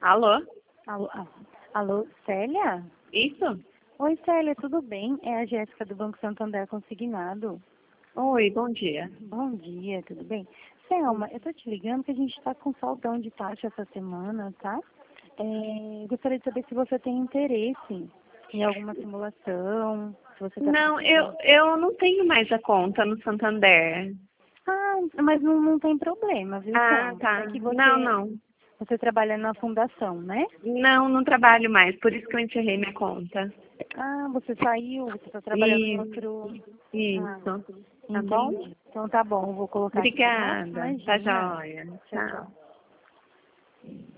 Alô? Alô, alô, Célia? Isso? Oi, Célia, tudo bem? É a Jéssica do Banco Santander Consignado. Oi, bom dia. Bom dia, tudo bem? Selma, eu tô te ligando que a gente tá com saldão de taxa essa semana, tá? Gostaria de saber se você tem interesse em alguma simulação, se você tá Não, precisando. eu não tenho mais a conta no Santander. Ah, mas não tem problema, viu, Ah, Selma? É tá. que Não, você, não. você trabalha na fundação, né? Não, não trabalho mais, por isso que eu encerrei minha conta. Ah, você saiu, você está trabalhando em Isso, outro. Ah, isso. Tá bom? entendi. Então tá bom, vou colocar aqui, tá bom? Obrigada. Tá Imagina. joia. Tchau, tchau. Tchau.